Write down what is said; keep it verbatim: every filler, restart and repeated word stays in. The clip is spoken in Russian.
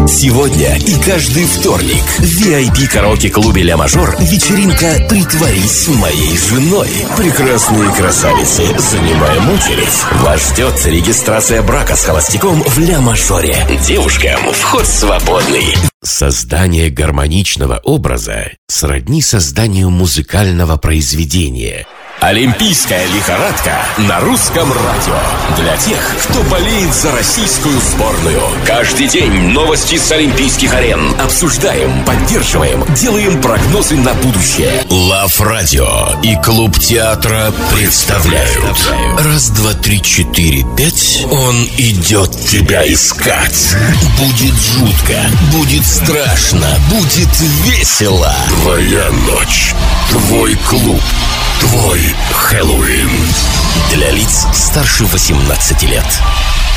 Сегодня и каждый вторник в ви ай пи-караоке-клубе «Ля Мажор» вечеринка «Притворись моей женой». Прекрасные красавицы, занимаем очередь. Вас ждет регистрация брака с холостяком в «Ля Мажоре». Девушкам вход свободный. Создание гармоничного образа сродни созданию музыкального произведения. Олимпийская лихорадка на русском радио. Для тех, кто болеет за российскую сборную. Каждый день новости с олимпийских арен. Обсуждаем, поддерживаем, делаем прогнозы на будущее. Лав Радио и Клуб театра представляют. Раз, два, три, четыре, пять. Он идет тебя искать. Будет жутко, будет страшно, будет весело. Твоя ночь, твой клуб, твой Хэллоуин. Для лиц старше восемнадцати лет.